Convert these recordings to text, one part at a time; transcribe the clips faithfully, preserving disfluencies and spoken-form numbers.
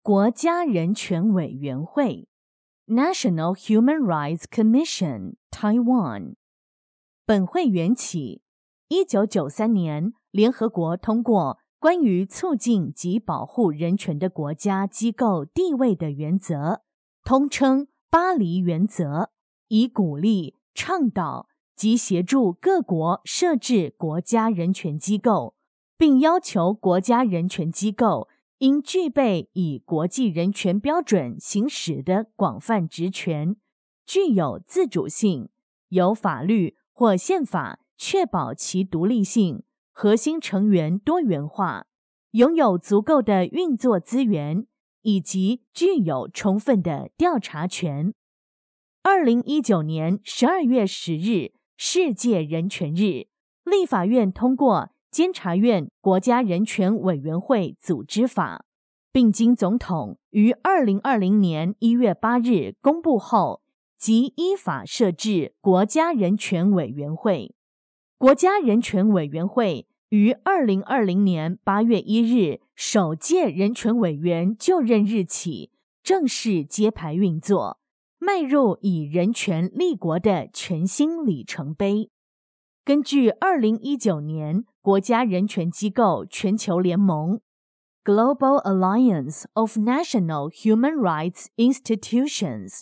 国家人权委员会 National Human Rights Commission, Taiwan。 本会缘起，一九九三年，联合国通过关于促进及保护人权的国家机构地位的原则，通称巴黎原则，以鼓励、倡导及协助各国设置国家人权机构，并要求国家人权机构应具备以国际人权标准行使的广泛职权，具有自主性，由法律或宪法确保其独立性，核心成员多元化，拥有足够的运作资源，以及具有充分的调查权。二零一九年十二月十日，世界人权日，立法院通过监察院国家人权委员会组织法，并经总统于二零二零年一月八日公布后，即依法设置国家人权委员会。国家人权委员会于二零二零年八月一日首届人权委员就任日起正式揭牌运作，迈入以人权立国的全新里程碑。根据二零一九年国家人权机构全球联盟 Global Alliance of National Human Rights Institutions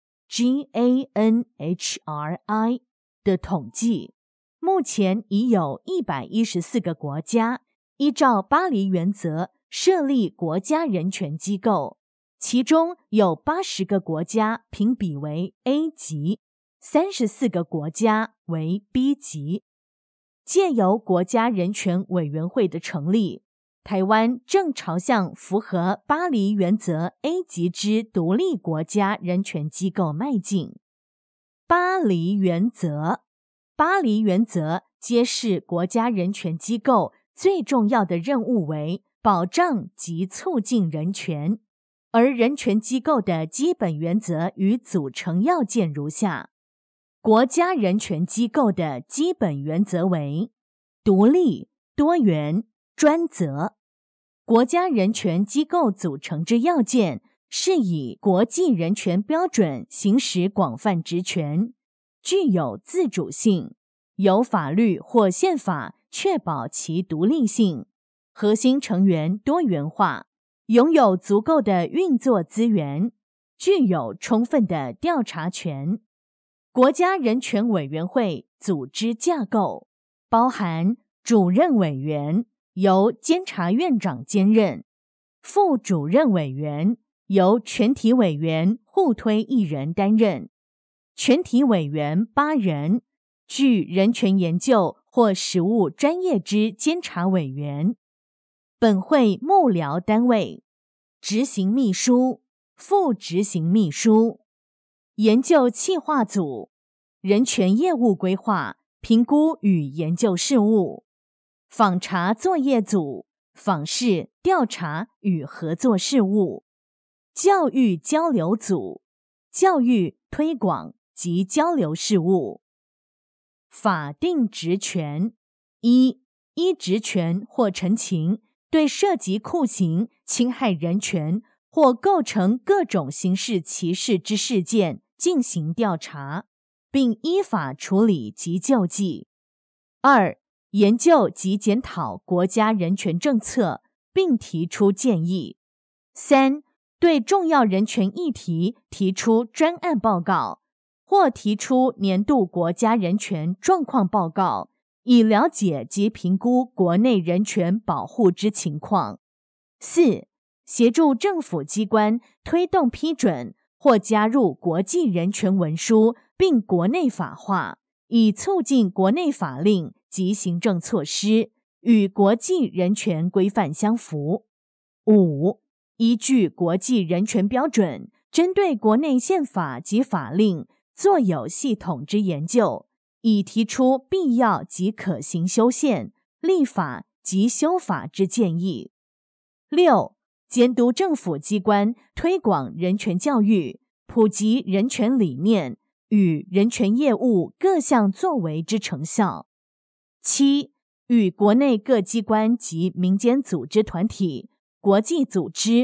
G A N H R I 的统计，目前已有一百一十四个国家依照巴黎原则设立国家人权机构，其中有八十个国家评比为 A 级，三十四个国家为 B 级。借由国家人权委员会的成立，台湾正朝向符合巴黎原则 A 级之独立国家人权机构迈进。巴黎原则巴黎原则揭示国家人权机构最重要的任务为保障及促进人权，而人权机构的基本原则与组成要件如下。国家人权机构的基本原则为独立、多元、专责。国家人权机构组成之要件是以国际人权标准行使广泛职权，具有自主性，由法律或宪法确保其独立性，核心成员多元化，拥有足够的运作资源，具有充分的调查权。国家人权委员会组织架构包含主任委员，由监察院长兼任，副主任委员由全体委员互推一人担任，全体委员八人，具人权研究或实务专业之监察委员。本会幕僚单位：执行秘书、副执行秘书、研究企划组、人权业务规划、评估与研究事务、访查作业组、访视、调查与合作事务、教育交流组、教育、推广及交流事务。法定职权：一、依职权或陈情，对涉及酷刑、侵害人权或构成各种刑事歧视之事件进行调查，并依法处理及救济。二、研究及检讨国家人权政策，并提出建议。三、对重要人权议题提出专案报告，或提出年度国家人权状况报告，以了解及评估国内人权保护之情况。四、协助政府机关推动批准或加入国际人权文书，并国内法化，以促进国内法令及行政措施与国际人权规范相符。五、依据国际人权标准，针对国内宪法及法令做有系统之研究，以提出必要及可行修宪、立法及修法之建议。六、监督政府机关推广人权教育，普及人权理念与人权业务各项作为之成效。七、与国内各机关及民间组织团体、国际组织、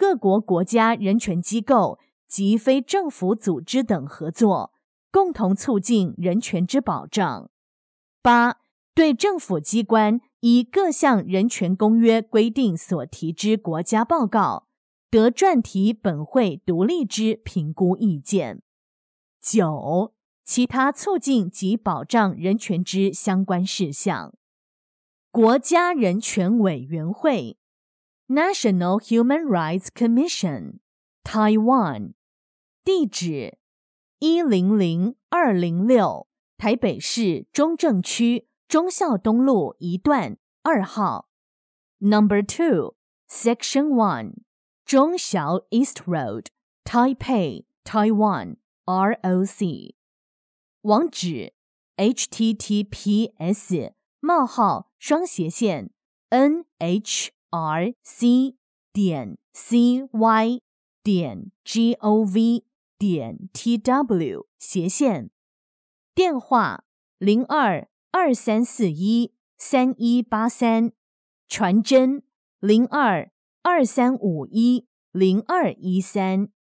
各国国家人权机构及非政府组织等合作，共同促进人权之保障。八、对政府机关依各项人权公约规定所提之国家报告，得专提本会独立之评估意见。九、其他促进及保障人权之相关事项。国家人权委员会 National Human Rights Commission Taiwan 地址一零零二零六台北市中正区忠孝东路一段二号 Number two Section one 忠孝 East Road Taipei Taiwan R O C 网址 H T T P S 冒号双斜线 N H R C 点 C Y 点 G O V 点 T W 斜线电话零二二三四一三一八三传真零二二三五一零二一三